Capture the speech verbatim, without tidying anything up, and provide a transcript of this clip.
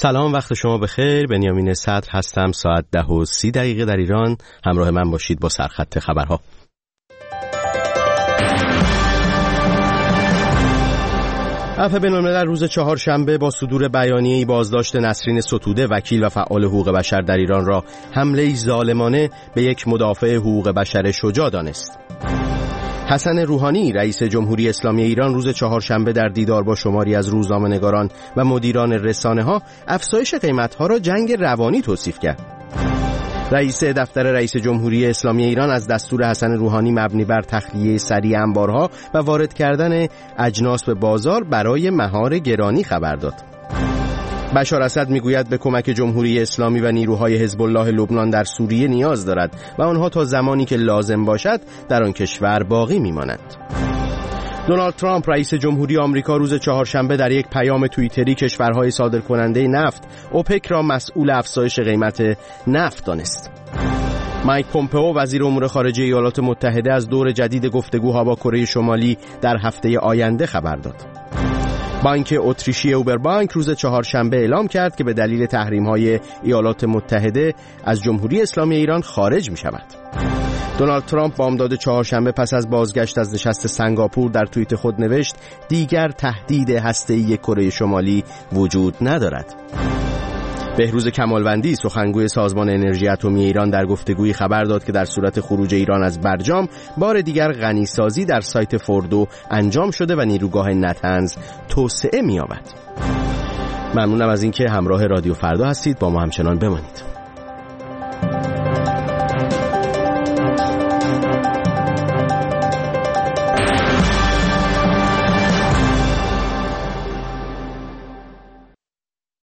سلام، وقت شما بخیر. بنیامین صدر هستم. ساعت ده و سی دقیقه در ایران. همراه من باشید با سرخط خبرها. عفو بین‌الملل روز چهارشنبه با صدور بیانیه‌ای بازداشت نسرین ستوده، وکیل و فعال حقوق بشر در ایران را حمله‌ای ظالمانه به یک مدافع حقوق بشر شجاع دانست. حسن روحانی رئیس جمهوری اسلامی ایران روز چهارشنبه در دیدار با شماری از روزنامه‌نگاران و مدیران رسانه‌ها افزایش قیمت‌ها را جنگ روانی توصیف کرد. رئیس دفتر رئیس جمهوری اسلامی ایران از دستور حسن روحانی مبنی بر تخلیه سریع انبارها و وارد کردن اجناس به بازار برای مهار گرانی خبر داد. بشار اسد میگوید به کمک جمهوری اسلامی و نیروهای حزب الله لبنان در سوریه نیاز دارد و آنها تا زمانی که لازم باشد در آن کشور باقی میمانند. دونالد ترامپ رئیس جمهوری آمریکا روز چهارشنبه در یک پیام توییتری کشورهای صادرکننده نفت اوپک را مسئول افزایش قیمت نفت دانست. مایک پومپئو وزیر امور خارجه ایالات متحده از دور جدید گفتگوها با کره شمالی در هفته آینده خبر داد. بانک اتریشی اوبربانک روز چهارشنبه اعلام کرد که به دلیل تحریم‌های ایالات متحده از جمهوری اسلامی ایران خارج می‌شود. دونالد ترامپ بامداد چهارشنبه پس از بازگشت از نشست سنگاپور در توییت خود نوشت دیگر تهدید هسته‌ای کره شمالی وجود ندارد. بهروز کمالوندی سخنگوی سازمان انرژی اتمی ایران در گفتگویی خبر داد که در صورت خروج ایران از برجام بار دیگر غنیسازی در سایت فوردو انجام شده و نیروگاه نطنز توسعه می‌یابد. ممنونم از اینکه همراه رادیو فردا هستید. با ما همچنان بمانید.